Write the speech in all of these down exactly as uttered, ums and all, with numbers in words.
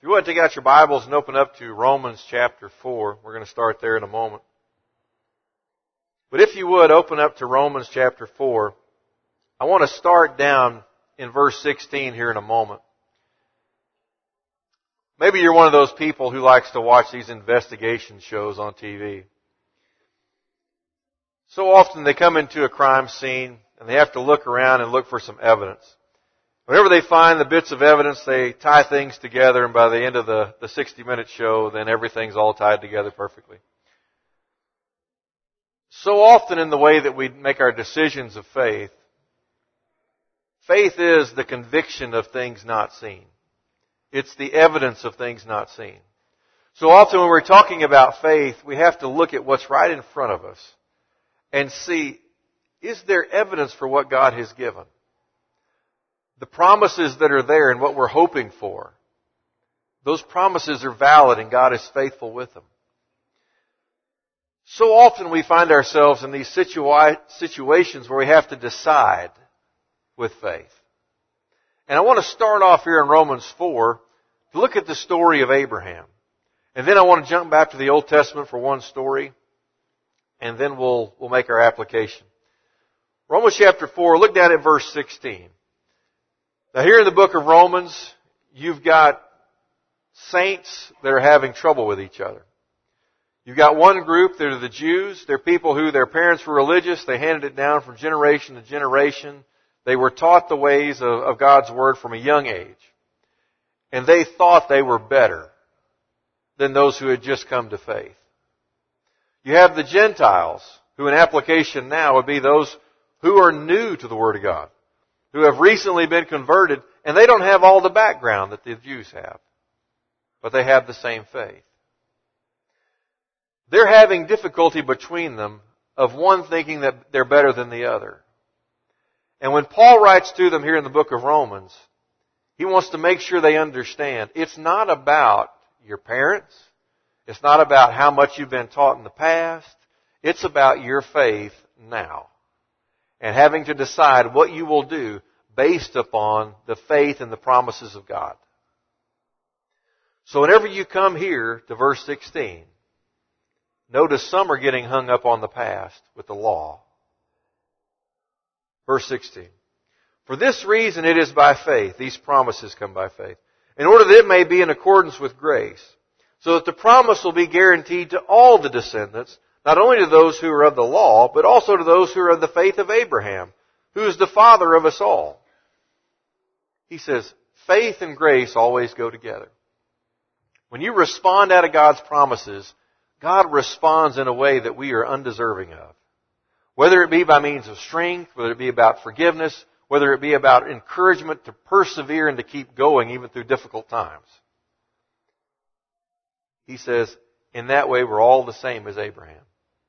You want to take out your Bibles and open up to Romans chapter four. We're going to start there in a moment. But if you would, open up to Romans chapter four. I want to start down in verse sixteen here in a moment. Maybe you're one of those people who likes to watch these investigation shows on T V. So often they come into a crime scene and they have to look around and look for some evidence. Whenever they find the bits of evidence, they tie things together, and by the end of the, the sixty-minute show, then everything's all tied together perfectly. So often in the way that we make our decisions of faith, faith is the conviction of things not seen. It's the evidence of things not seen. So often when we're talking about faith, we have to look at what's right in front of us and see, is there evidence for what God has given? The promises that are there and what we're hoping for, those promises are valid and God is faithful with them. So often we find ourselves in these situa- situations where we have to decide with faith. And I want to start off here in Romans four to look at the story of Abraham. And then I want to jump back to the Old Testament for one story, and then we'll, we'll make our application. Romans chapter four, look down at verse sixteen. Now here in the book of Romans, you've got saints that are having trouble with each other. You've got one group that are the Jews. They're people who their parents were religious. They handed it down from generation to generation. They were taught the ways of, of God's Word from a young age. And they thought they were better than those who had just come to faith. You have the Gentiles, who in application now would be those who are new to the Word of God, who have recently been converted, and they don't have all the background that the Jews have. But they have the same faith. They're having difficulty between them of one thinking that they're better than the other. And when Paul writes to them here in the book of Romans, he wants to make sure they understand it's not about your parents. It's not about how much you've been taught in the past. It's about your faith now. And having to decide what you will do based upon the faith and the promises of God. So whenever you come here to verse sixteen, notice some are getting hung up on the past with the law. Verse sixteen. For this reason it is by faith, these promises come by faith, in order that it may be in accordance with grace, so that the promise will be guaranteed to all the descendants, not only to those who are of the law, but also to those who are of the faith of Abraham, who is the father of us all. He says, faith and grace always go together. When you respond out of God's promises, God responds in a way that we are undeserving of. Whether it be by means of strength, whether it be about forgiveness, whether it be about encouragement to persevere and to keep going even through difficult times. He says, in that way we're all the same as Abraham.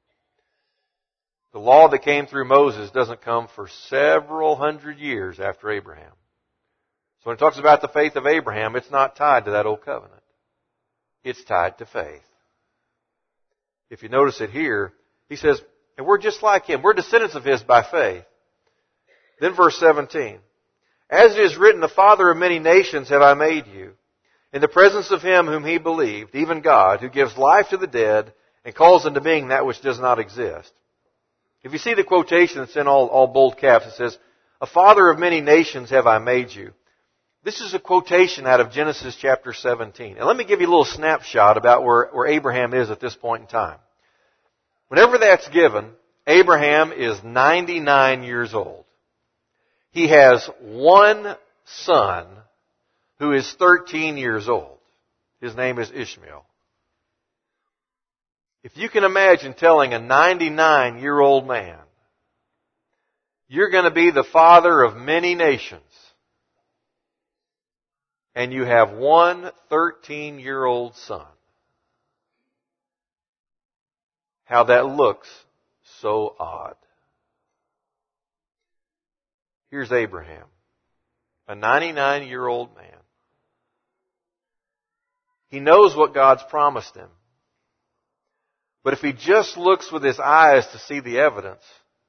The law that came through Moses doesn't come for several hundred years after Abraham. So when it talks about the faith of Abraham, it's not tied to that old covenant. It's tied to faith. If you notice it here, he says, and we're just like him. We're descendants of his by faith. Then verse seventeen. As it is written, the father of many nations have I made you, in the presence of him whom he believed, even God, who gives life to the dead and calls into being that which does not exist. If you see the quotation that's in all, all bold caps, it says, a father of many nations have I made you. This is a quotation out of Genesis chapter seventeen. And let me give you a little snapshot about where, where Abraham is at this point in time. Whenever that's given, Abraham is ninety-nine years old. He has one son who is thirteen years old. His name is Ishmael. If you can imagine telling a ninety-nine-year-old man, you're going to be the father of many nations, and you have one thirteen-year-old son. How that looks so odd. Here's Abraham, a ninety-nine-year-old man. He knows what God's promised him. But if he just looks with his eyes to see the evidence,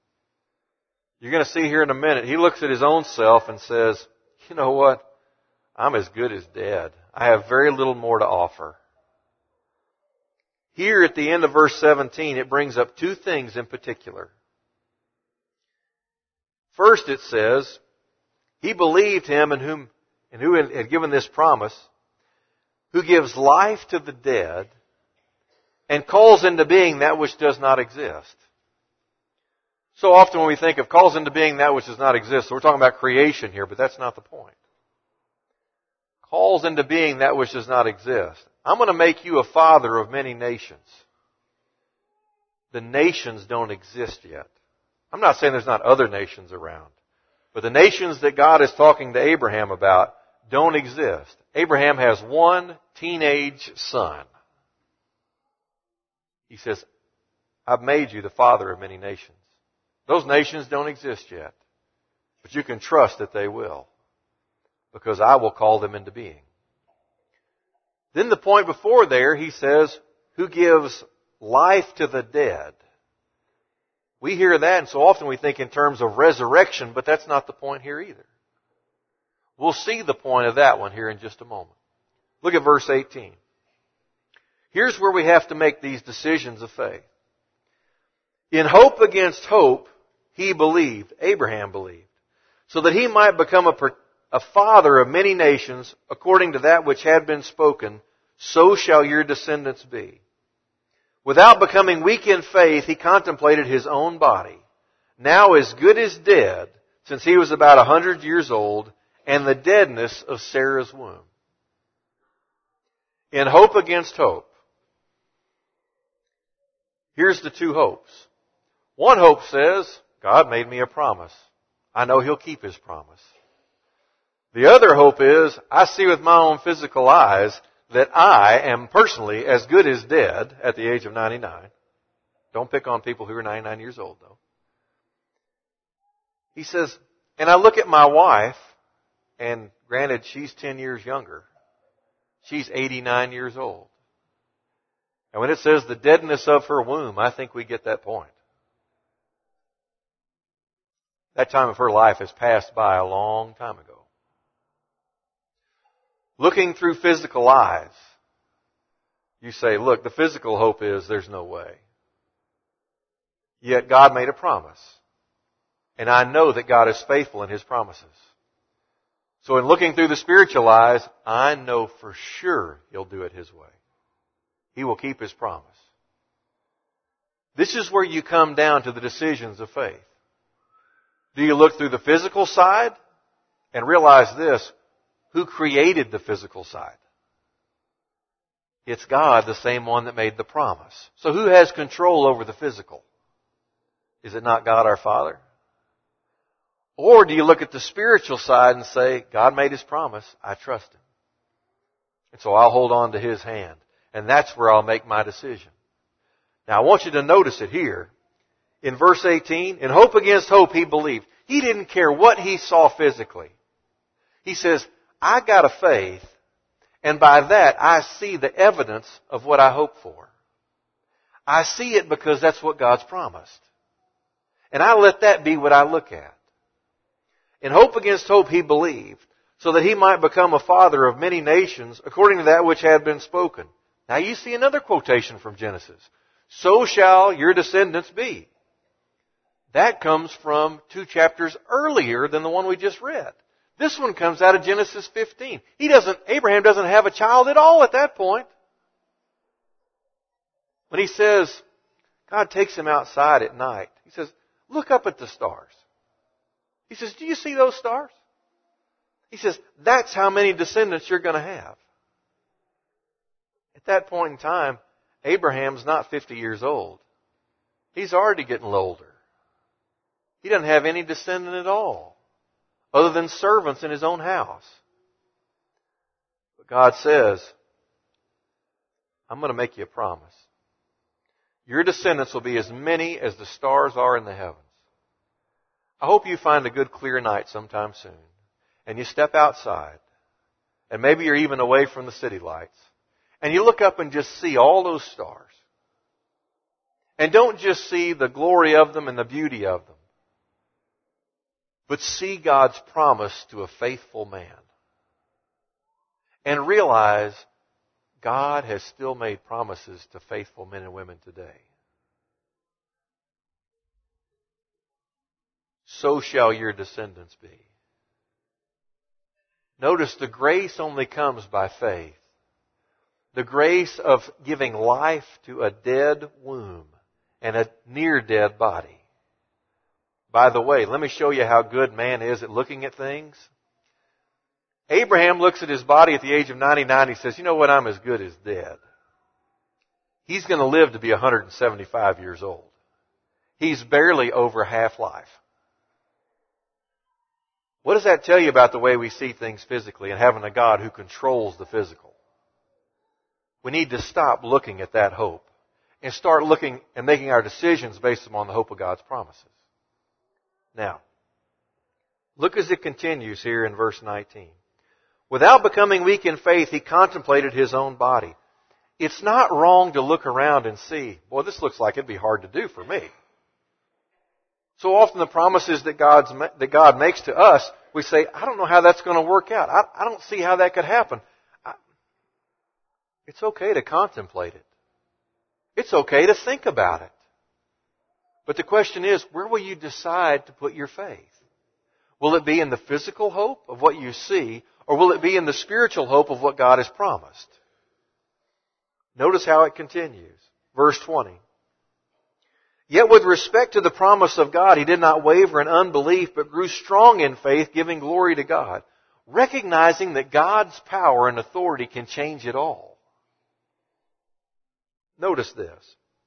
you're going to see here in a minute, he looks at his own self and says, you know what? I'm as good as dead. I have very little more to offer. Here at the end of verse seventeen, it brings up two things in particular. First it says, he believed him and whom and who had given this promise, who gives life to the dead and calls into being that which does not exist. So often when we think of calls into being that which does not exist, so we're talking about creation here, but that's not the point. Calls into being that which does not exist. I'm going to make you a father of many nations. The nations don't exist yet. I'm not saying there's not other nations around, but the nations that God is talking to Abraham about don't exist. Abraham has one teenage son. He says, I've made you the father of many nations. Those nations don't exist yet, but you can trust that they will, because I will call them into being. Then the point before there, he says, who gives life to the dead. We hear that, and so often we think in terms of resurrection, but that's not the point here either. We'll see the point of that one here in just a moment. Look at verse eighteen. Here's where we have to make these decisions of faith. In hope against hope, he believed, Abraham believed, so that he might become a, a father of many nations, according to that which had been spoken, so shall your descendants be. Without becoming weak in faith, he contemplated his own body, now as good as dead, since he was about a hundred years old, and the deadness of Sarah's womb. In hope against hope. Here's the two hopes. One hope says, God made me a promise. I know He'll keep His promise. The other hope is, I see with my own physical eyes that I am personally as good as dead at the age of ninety-nine. Don't pick on people who are ninety-nine years old, though. He says, and I look at my wife, and granted, she's ten years younger. She's eighty-nine years old. And when it says the deadness of her womb, I think we get that point. That time of her life has passed by a long time ago. Looking through physical eyes, you say, look, the physical hope is there's no way. Yet God made a promise. And I know that God is faithful in His promises. So in looking through the spiritual eyes, I know for sure He'll do it His way. He will keep His promise. This is where you come down to the decisions of faith. Do you look through the physical side and realize this? Who created the physical side? It's God, the same one that made the promise. So who has control over the physical? Is it not God our Father? Or do you look at the spiritual side and say, God made His promise, I trust Him. And so I'll hold on to His hand. And that's where I'll make my decision. Now I want you to notice it here. In verse eighteen, in hope against hope he believed. He didn't care what he saw physically. He says, I got a faith, and by that I see the evidence of what I hope for. I see it because that's what God's promised. And I let that be what I look at. In hope against hope he believed, so that he might become a father of many nations, according to that which had been spoken. Now you see another quotation from Genesis. So shall your descendants be. That comes from two chapters earlier than the one we just read. This one comes out of Genesis fifteen. He doesn't, Abraham doesn't have a child at all at that point. When he says, God takes him outside at night. He says, look up at the stars. He says, do you see those stars? He says, that's how many descendants you're going to have. At that point in time, Abraham's not fifty years old. He's already getting older. He doesn't have any descendant at all, other than servants in his own house. But God says, I'm going to make you a promise. Your descendants will be as many as the stars are in the heavens. I hope you find a good clear night sometime soon, and you step outside, and maybe you're even away from the city lights, and you look up and just see all those stars. And don't just see the glory of them and the beauty of them, but see God's promise to a faithful man. and realize God has still made promises to faithful men and women today. So shall your descendants be. Notice the grace only comes by faith. The grace of giving life to a dead womb and a near dead body. By the way, let me show you how good man is at looking at things. Abraham looks at his body at the age of ninety-nine. He says, you know what? I'm as good as dead. He's going to live to be one hundred seventy-five years old. He's barely over half life. What does that tell you about the way we see things physically and having a God who controls the physical? We need to stop looking at that hope and start looking and making our decisions based upon the hope of God's promises. Now, look as it continues here in verse nineteen. Without becoming weak in faith, he contemplated his own body. It's not wrong to look around and see, boy, this looks like it'd be hard to do for me. So often the promises that, God's, that God makes to us, we say, I don't know how that's going to work out. I, I don't see how that could happen. I, it's okay to contemplate it. It's okay to think about it. But the question is, where will you decide to put your faith? Will it be in the physical hope of what you see, or will it be in the spiritual hope of what God has promised? Notice how it continues. Verse twenty. Yet with respect to the promise of God, he did not waver in unbelief, but grew strong in faith, giving glory to God, recognizing that God's power and authority can change it all. Notice this.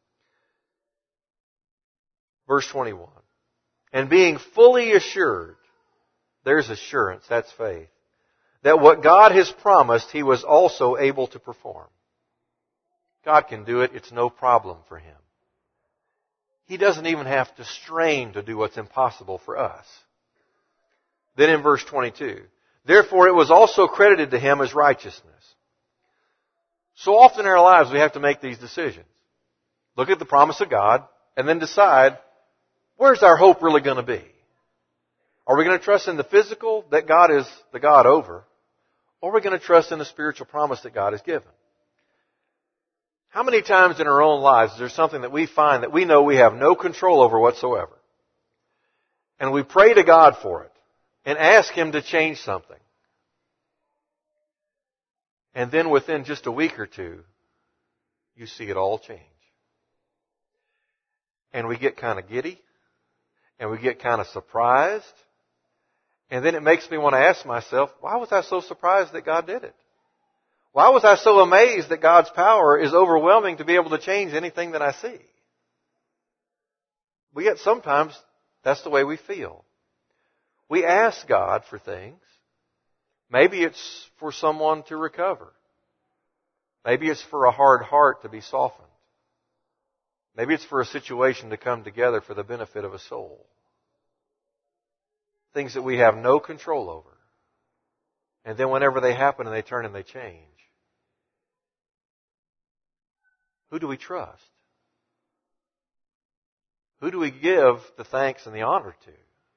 Verse twenty-one. And being fully assured, there's assurance, that's faith, that what God has promised, he was also able to perform. God can do it. It's no problem for him. He doesn't even have to strain to do what's impossible for us. Then in verse twenty-two, therefore it was also credited to him as righteousness. So often in our lives we have to make these decisions. Look at the promise of God and then decide, where's our hope really going to be? Are we going to trust in the physical that God is the God over? Or are we going to trust in the spiritual promise that God has given? How many times in our own lives is there something that we find that we know we have no control over whatsoever? And we pray to God for it and ask him to change something. And then within just a week or two, you see it all change. And we get kind of giddy. And we get kind of surprised. And then it makes me want to ask myself, why was I so surprised that God did it? Why was I so amazed that God's power is overwhelming to be able to change anything that I see? But yet sometimes that's the way we feel. We ask God for things. Maybe it's for someone to recover. Maybe it's for a hard heart to be softened. Maybe it's for a situation to come together for the benefit of a soul. Things that we have no control over. And then whenever they happen and they turn and they change, who do we trust? Who do we give the thanks and the honor to?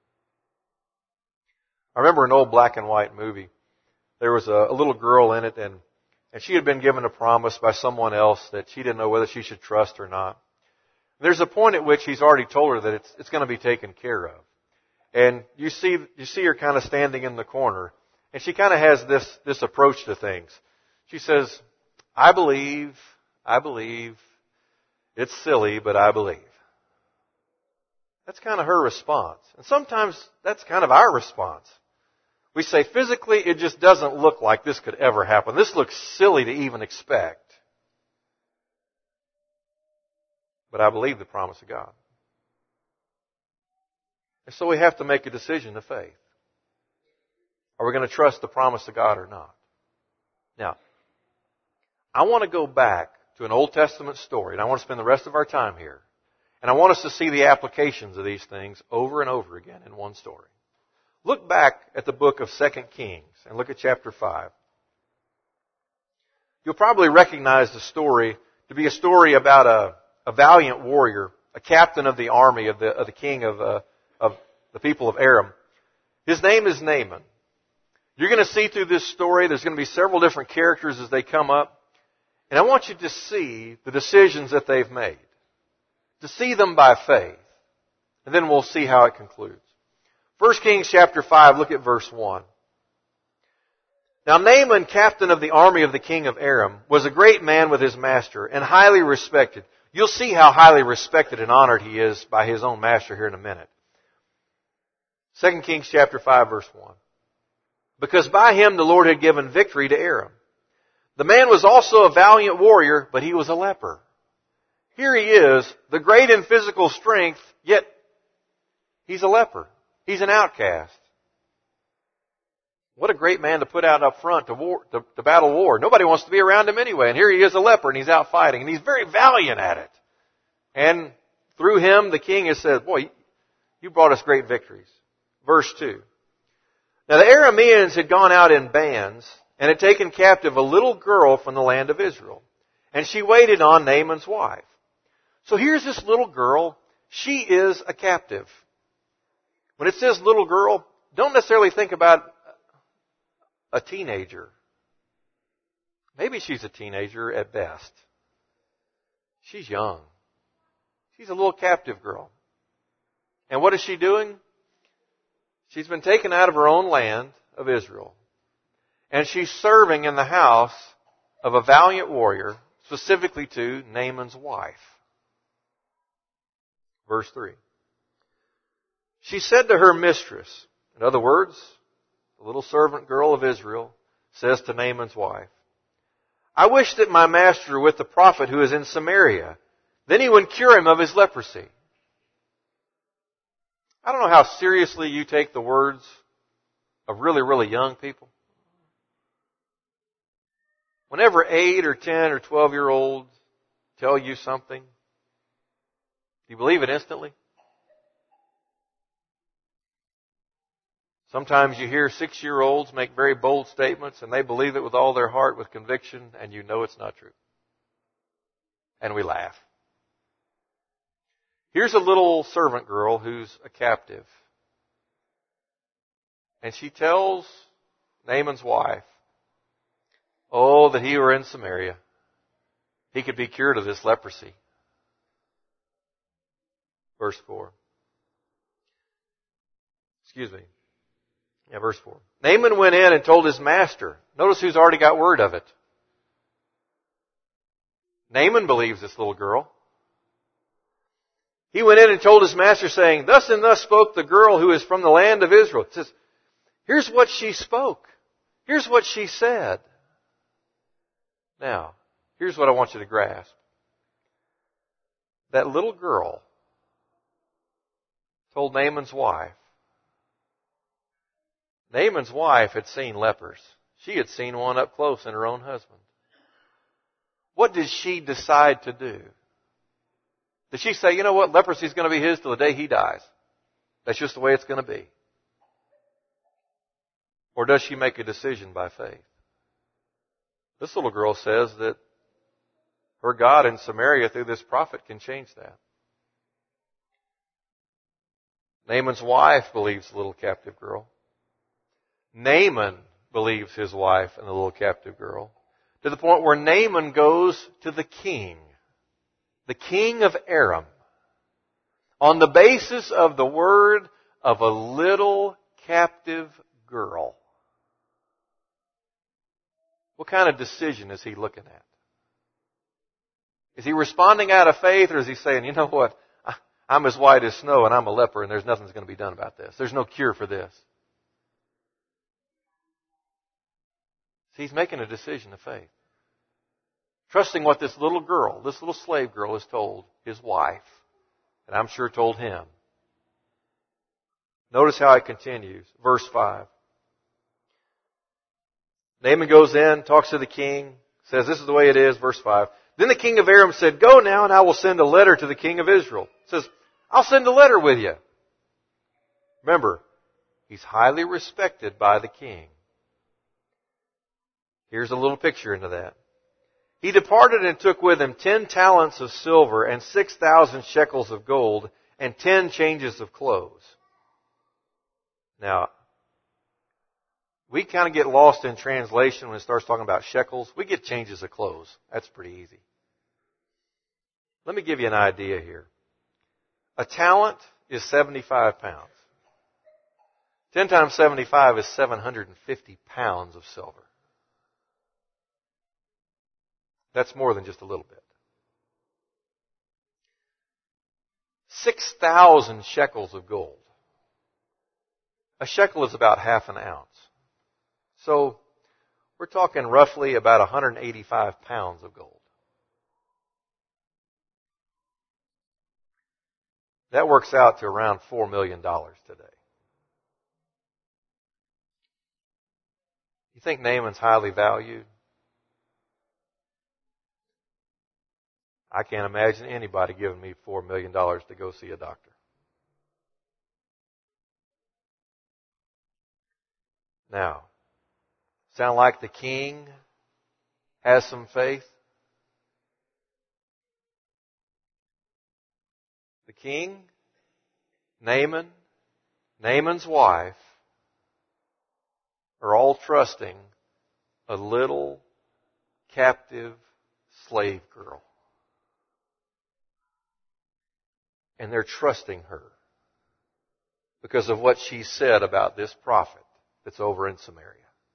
I remember an old black and white movie. There was a, a little girl in it, and, and she had been given a promise by someone else that she didn't know whether she should trust or not. There's a point at which he's already told her that it's, it's going to be taken care of. And you see, you see her kind of standing in the corner, and she kind of has this, this approach to things. She says, I believe, I believe, it's silly, but I believe. That's kind of her response. And sometimes that's kind of our response. We say physically, it just doesn't look like this could ever happen. This looks silly to even expect. But I believe the promise of God. And so we have to make a decision of faith. Are we going to trust the promise of God or not? Now, I want to go back to an Old Testament story, and I want to spend the rest of our time here. And I want us to see the applications of these things over and over again in one story. Look back at the book of Second Kings and look at chapter five. You'll probably recognize the story to be a story about a, a valiant warrior, a captain of the army of the, of the king of, uh, of the people of Aram. His name is Naaman. You're going to see through this story, there's going to be several different characters as they come up. And I want you to see the decisions that they've made. To see them by faith. And then we'll see how it concludes. First Kings chapter five, look at verse one. Now Naaman, captain of the army of the king of Aram, was a great man with his master and highly respected. You'll see how highly respected and honored he is by his own master here in a minute. Second Kings chapter five, verse one. Because by him the Lord had given victory to Aram. The man was also a valiant warrior, but he was a leper. Here he is, the great in physical strength, yet he's a leper. He's an outcast. What a great man to put out up front to, war, to, to battle war. Nobody wants to be around him anyway. And here he is a leper and he's out fighting. And he's very valiant at it. And through him, the king has said, boy, you brought us great victories. Verse two. Now the Arameans had gone out in bands and had taken captive a little girl from the land of Israel. And she waited on Naaman's wife. So here's this little girl. She is a captive. When it says little girl, don't necessarily think about a teenager. Maybe she's a teenager at best. She's young. She's a little captive girl. And what is she doing? She's been taken out of her own land of Israel. And she's serving in the house of a valiant warrior, specifically to Naaman's wife. Verse three. She said to her mistress, in other words, the little servant girl of Israel says to Naaman's wife, I wish that my master were with the prophet who is in Samaria. Then he would cure him of his leprosy. I don't know how seriously you take the words of really, really young people. Whenever eight or ten or twelve year olds tell you something, do you believe it instantly? Sometimes you hear six-year-olds make very bold statements and they believe it with all their heart, with conviction, and you know it's not true. And we laugh. Here's a little servant girl who's a captive. And she tells Naaman's wife, oh, that he were in Samaria. He could be cured of this leprosy. Verse four. Excuse me. Yeah, verse four. Naaman went in and told his master. Notice who's already got word of it. Naaman believes this little girl. He went in and told his master, saying, thus and thus spoke the girl who is from the land of Israel. It says, here's what she spoke. Here's what she said. Now, here's what I want you to grasp. That little girl told Naaman's wife. Naaman's wife had seen lepers. She had seen one up close in her own husband. What did she decide to do? Did she say, you know what, leprosy is going to be his till the day he dies? That's just the way it's going to be. Or does she make a decision by faith? This little girl says that her God in Samaria through this prophet can change that. Naaman's wife believes the little captive girl. Naaman believes his wife and the little captive girl, to the point where Naaman goes to the king, the king of Aram, on the basis of the word of a little captive girl. What kind of decision is he looking at? Is he responding out of faith, or is he saying, you know what, I'm as white as snow and I'm a leper and there's nothing's going to be done about this. There's no cure for this. See, he's making a decision of faith. Trusting what this little girl, this little slave girl has told his wife, and I'm sure told him. Notice how it continues. Verse five. Naaman goes in, talks to the king, says this is the way it is, verse five. Then the king of Aram said, go now and I will send a letter to the king of Israel. Says, I'll send a letter with you. Remember, he's highly respected by the king. Here's a little picture into that. He departed and took with him ten talents of silver and six thousand shekels of gold and ten changes of clothes. Now, We kind of get lost in translation when it starts talking about shekels. We get changes of clothes. That's pretty easy. Let me give you an idea here. A talent is seventy-five pounds. ten times seventy-five is seven hundred fifty pounds of silver. That's more than just a little bit. six thousand shekels of gold. A shekel is about half an ounce. So, we're talking roughly about one hundred eighty-five pounds of gold. That works out to around four million dollars today. You think Naaman's highly valued? I can't imagine anybody giving me four million dollars to go see a doctor. Now, sound like the king has some faith? The king, Naaman, Naaman's wife are all trusting a little captive slave girl. And they're trusting her because of what she said about this prophet that's over in Samaria.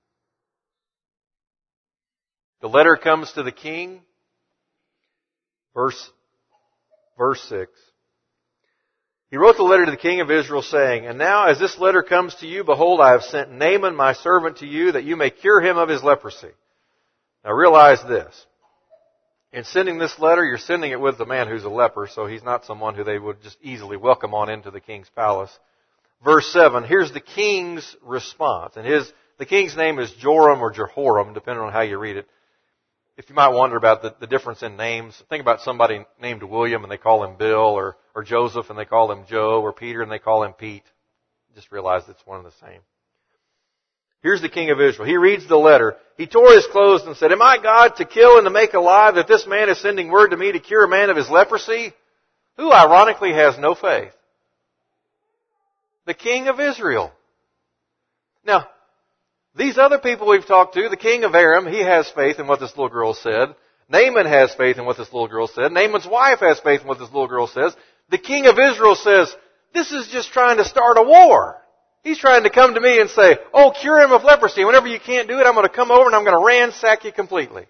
The letter comes to the king. Verse, verse six. He wrote the letter to the king of Israel saying, "And now as this letter comes to you, behold, I have sent Naaman my servant to you that you may cure him of his leprosy." Now realize this. In sending this letter, you're sending it with the man who's a leper, so he's not someone who they would just easily welcome on into the king's palace. Verse seven, here's the king's response. And his, the king's name is Joram or Jehoram, depending on how you read it. If you might wonder about the, the difference in names, think about somebody named William and they call him Bill, or, or Joseph and they call him Joe, or Peter and they call him Pete. Just realize it's one and the same. Here's the king of Israel. He reads the letter. He tore his clothes and said, "Am I God to kill and to make alive that this man is sending word to me to cure a man of his leprosy?" Who ironically has no faith? The king of Israel. Now, these other people we've talked to, the king of Aram, he has faith in what this little girl said. Naaman has faith in what this little girl said. Naaman's wife has faith in what this little girl says. The king of Israel says, this is just trying to start a war. He's trying to come to me and say, "Oh, cure him of leprosy. Whenever you can't do it, I'm going to come over and I'm going to ransack you completely."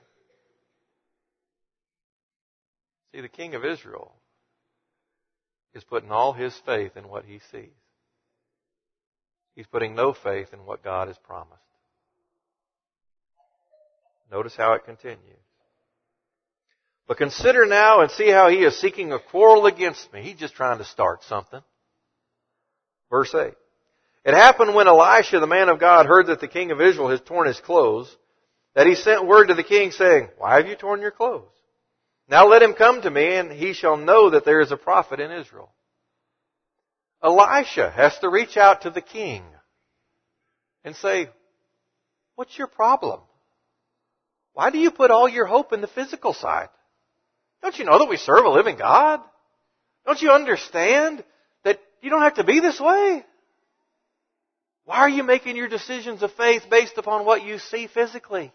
See, the king of Israel is putting all his faith in what he sees. He's putting no faith in what God has promised. Notice how it continues. "But consider now and see how he is seeking a quarrel against me." He's just trying to start something. Verse eight. "It happened when Elisha, the man of God, heard that the king of Israel has torn his clothes, that he sent word to the king saying, 'Why have you torn your clothes? Now let him come to me, and he shall know that there is a prophet in Israel.'" Elisha has to reach out to the king and say, "What's your problem? Why do you put all your hope in the physical side? Don't you know that we serve a living God? Don't you understand that you don't have to be this way? Why are you making your decisions of faith based upon what you see physically?"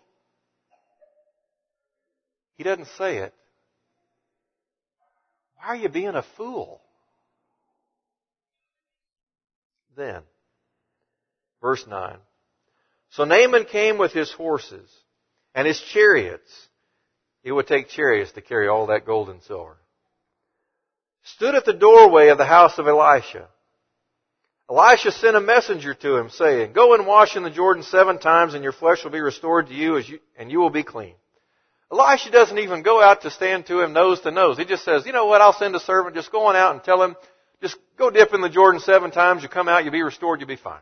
He doesn't say it. Why are you being a fool? Then, verse nine. "So Naaman came with his horses and his chariots." It would take chariots to carry all that gold and silver. "Stood at the doorway of the house of Elisha. Elisha sent a messenger to him, saying, 'Go and wash in the Jordan seven times, and your flesh will be restored to you, as you and you will be clean.'" Elisha doesn't even go out to stand to him nose to nose. He just says, "You know what, I'll send a servant. Just go on out and tell him, just go dip in the Jordan seven times. You come out, you'll be restored, you'll be fine."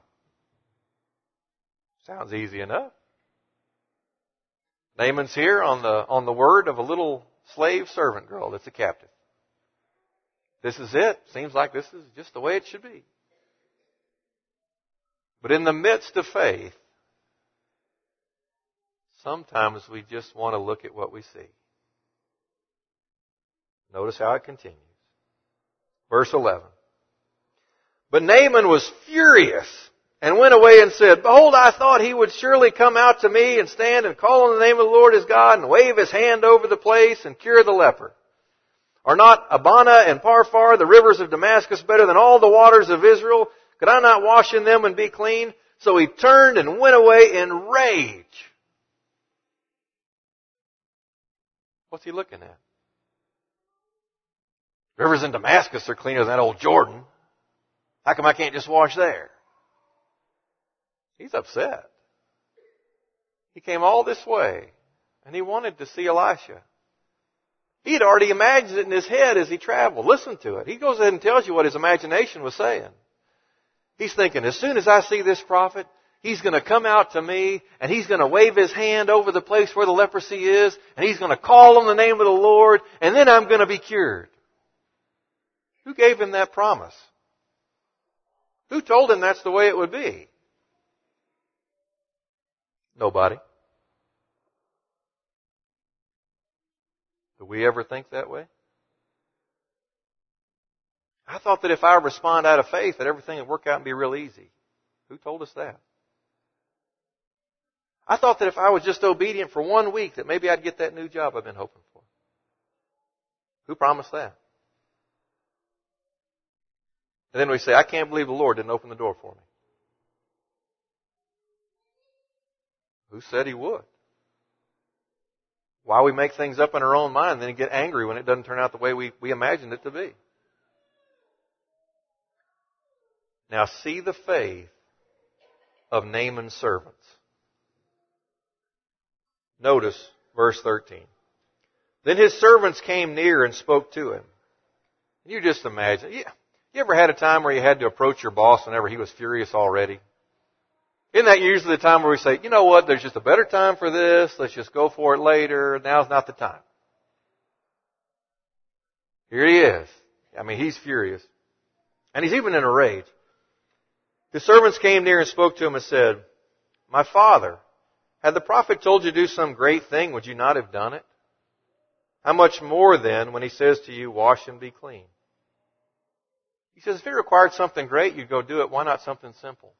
Sounds easy enough. Naaman's here on the, on the word of a little slave servant girl that's a captive. This is it. Seems like this is just the way it should be. But in the midst of faith, sometimes we just want to look at what we see. Notice how it continues. Verse eleven. "But Naaman was furious and went away and said, Behold, I thought he would surely come out to me and stand and call on the name of the Lord his God and wave his hand over the place and cure the leper. Are not Abana and Parphar, the rivers of Damascus, better than all the waters of Israel? Could I not wash in them and be clean? So he turned and went away in rage. What's he looking at? Rivers in Damascus are cleaner than that old Jordan. How come I can't just wash there? He's upset. He came all this way, and he wanted to see Elisha. He had already imagined it in his head as he traveled. Listen to it. He goes ahead and tells you what his imagination was saying. He's thinking, as soon as I see this prophet, he's going to come out to me, and he's going to wave his hand over the place where the leprosy is, and he's going to call on the name of the Lord, and then I'm going to be cured. Who gave him that promise? Who told him that's the way it would be? Nobody. Do we ever think that way? I thought that if I respond out of faith, that everything would work out and be real easy. Who told us that? I thought that if I was just obedient for one week, that maybe I'd get that new job I've been hoping for. Who promised that? And then we say, I can't believe the Lord didn't open the door for me. Who said He would? Why we make things up in our own mind and then get angry when it doesn't turn out the way we, we imagined it to be. Now see the faith of Naaman's servants. Notice verse thirteen. Then his servants came near and spoke to him. You just imagine. You, you ever had a time where you had to approach your boss whenever he was furious already? Isn't that usually the time where we say, you know what, there's just a better time for this. Let's just go for it later. Now's not the time. Here he is. I mean, he's furious. And he's even in a rage. His servants came near and spoke to him and said, My father, had the prophet told you to do some great thing, would you not have done it? How much more then when he says to you, wash and be clean? He says, if it required something great, you'd go do it. Why not something simple?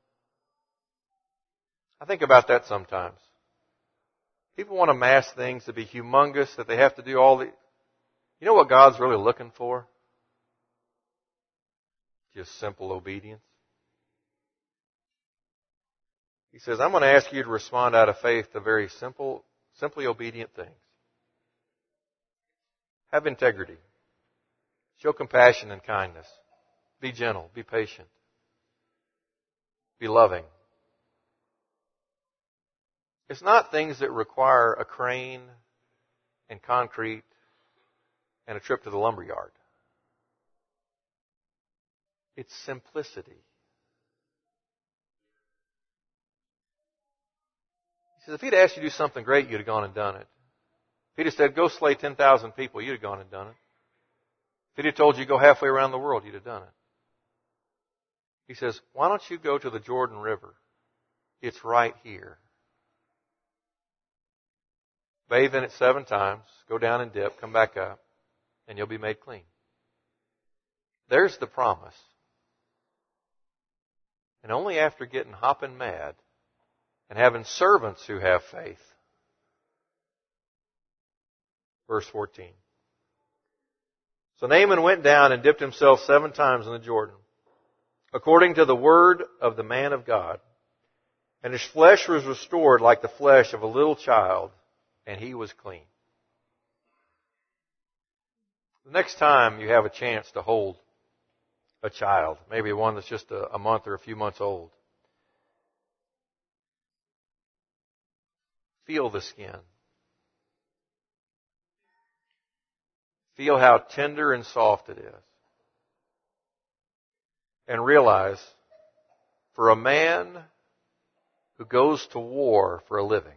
I think about that sometimes. People want to mass things to be humongous, that they have to do all the... You know what God's really looking for? Just simple obedience. He says, I'm going to ask you to respond out of faith to very simple, simply obedient things. Have integrity. Show compassion and kindness. Be gentle. Be patient. Be loving. It's not things that require a crane and concrete and a trip to the lumberyard. It's simplicity. He says, if he'd asked you to do something great, you'd have gone and done it. If he'd have said, go slay ten thousand people, you'd have gone and done it. If he'd have told you, go halfway around the world, you'd have done it. He says, why don't you go to the Jordan River? It's right here. Bathe in it seven times, go down and dip, come back up, and you'll be made clean. There's the promise. And only after getting hopping mad and having servants who have faith. Verse fourteen. So Naaman went down and dipped himself seven times in the Jordan, according to the word of the man of God. And his flesh was restored like the flesh of a little child, and he was clean. The next time you have a chance to hold a child, maybe one that's just a, a month or a few months old, feel the skin. Feel how tender and soft it is. And realize, for a man who goes to war for a living,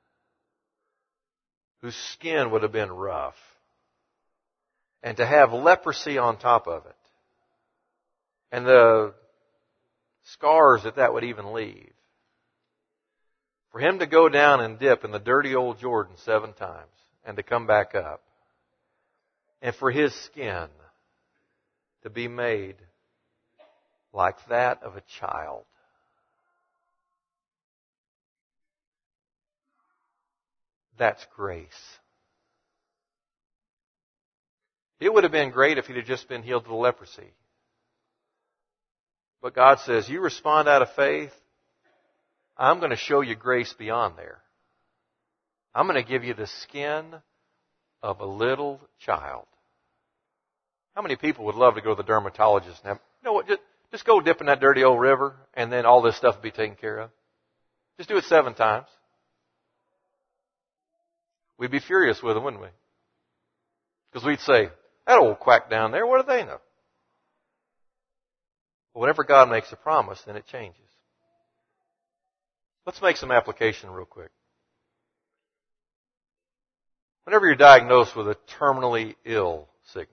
whose skin would have been rough, and to have leprosy on top of it, and the scars that that would even leave, for him to go down and dip in the dirty old Jordan seven times and to come back up, and for his skin to be made like that of a child. That's grace. It would have been great if he'd have just been healed of the leprosy. But God says, you respond out of faith, I'm going to show you grace beyond there. I'm going to give you the skin of a little child. How many people would love to go to the dermatologist and have, you know what, just, just go dip in that dirty old river and then all this stuff will be taken care of? Just do it seven times. We'd be furious with them, wouldn't we? Because we'd say, that old quack down there, what do they know? But whenever God makes a promise, then it changes. Let's make some application real quick. Whenever you're diagnosed with a terminally ill sickness,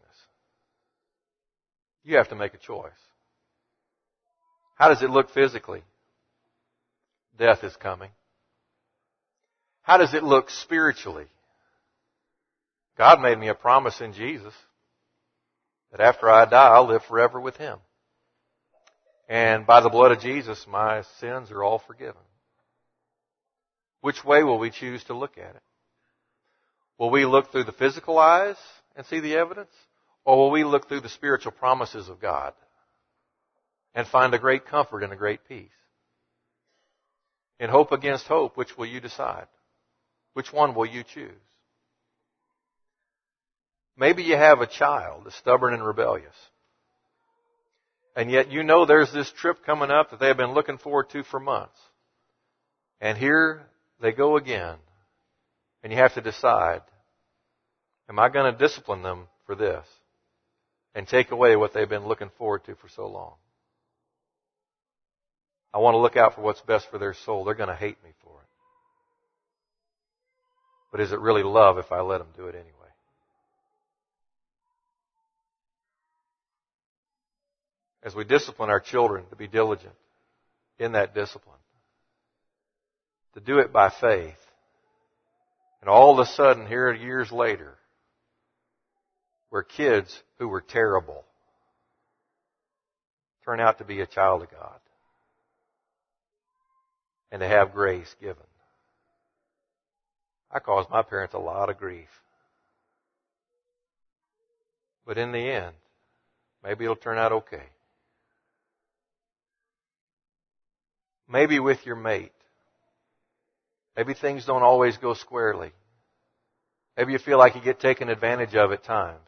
you have to make a choice. How does it look physically? Death is coming. How does it look spiritually? God made me a promise in Jesus that after I die, I'll live forever with Him. And by the blood of Jesus, my sins are all forgiven. Which way will we choose to look at it? Will we look through the physical eyes and see the evidence? Or will we look through the spiritual promises of God and find a great comfort and a great peace? In hope against hope, which will you decide? Which one will you choose? Maybe you have a child that's stubborn and rebellious. And yet you know there's this trip coming up that they've been looking forward to for months. And here they go again. And you have to decide, am I going to discipline them for this and take away what they've been looking forward to for so long? I want to look out for what's best for their soul. They're going to hate me for it. But is it really love if I let them do it anyway? As we discipline our children to be diligent in that discipline, to do it by faith, and all of a sudden, here years later, we're kids who were terrible turn out to be a child of God and to have grace given. I caused my parents a lot of grief. But in the end, maybe it'll turn out okay. Maybe with your mate. Maybe things don't always go squarely. Maybe you feel like you get taken advantage of at times.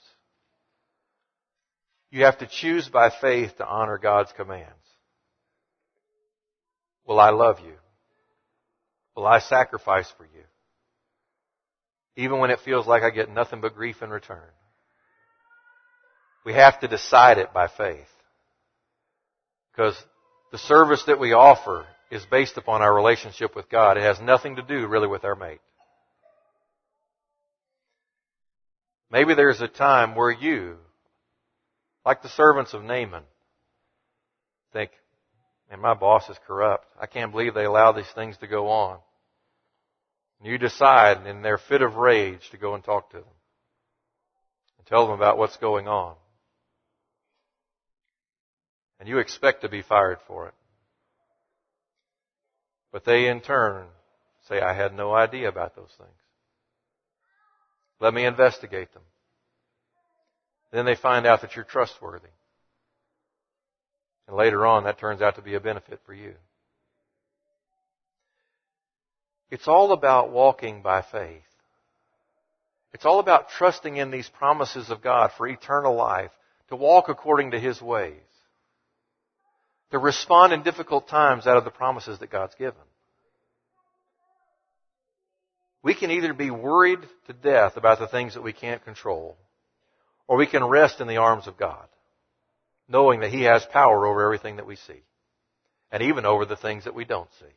You have to choose by faith to honor God's commands. Will I love you? Will I sacrifice for you? Even when it feels like I get nothing but grief in return. We have to decide it by faith. Because the service that we offer is based upon our relationship with God. It has nothing to do really with our mate. Maybe there's a time where you, like the servants of Naaman, think, man, my boss is corrupt. I can't believe they allow these things to go on. And you decide in their fit of rage to go and talk to them and tell them about what's going on. And you expect to be fired for it. But they in turn say, I had no idea about those things. Let me investigate them. Then they find out that you're trustworthy. And later on, that turns out to be a benefit for you. It's all about walking by faith. It's all about trusting in these promises of God for eternal life, to walk according to His ways, to respond in difficult times out of the promises that God's given. We can either be worried to death about the things that we can't control, or we can rest in the arms of God, knowing that He has power over everything that we see, and even over the things that we don't see.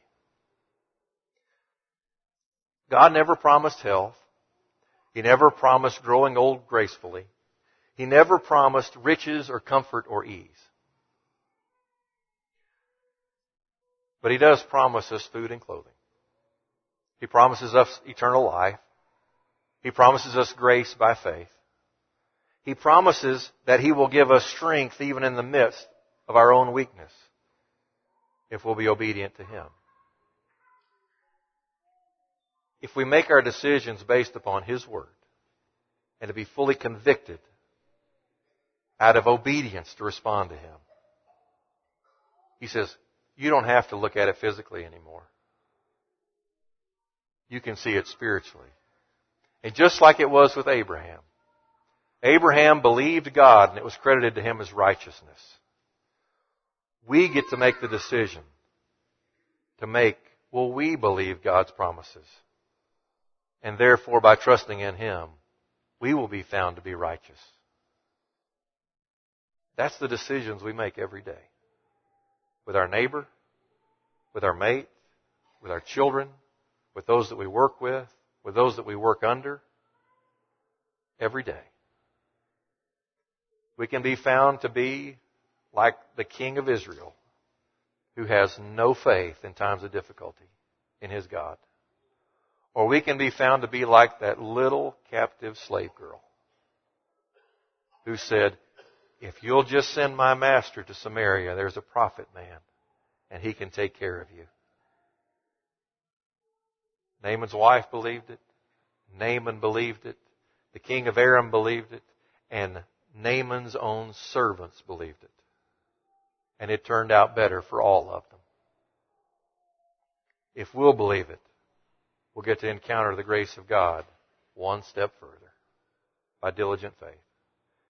God never promised health. He never promised growing old gracefully. He never promised riches or comfort or ease. But He does promise us food and clothing. He promises us eternal life. He promises us grace by faith. He promises that He will give us strength even in the midst of our own weakness if we'll be obedient to Him. if we make our decisions based upon His Word and to be fully convicted out of obedience to respond to Him, He says, you don't have to look at it physically anymore. You can see it spiritually. And just like it was with Abraham, Abraham believed God and it was credited to him as righteousness. We get to make the decision to make, will we believe God's promises? And therefore, by trusting in Him, we will be found to be righteous. That's the decisions we make every day. With our neighbor, with our mate, with our children, with those that we work with, with those that we work under, every day. We can be found to be like the king of Israel, who has no faith in times of difficulty in his God. Or we can be found to be like that little captive slave girl who said, if you'll just send my master to Samaria, there's a prophet man, and he can take care of you. Naaman's wife believed it. Naaman believed it. The king of Aram believed it. And Naaman's own servants believed it. And it turned out better for all of them. If we'll believe it, we'll get to encounter the grace of God one step further by diligent faith.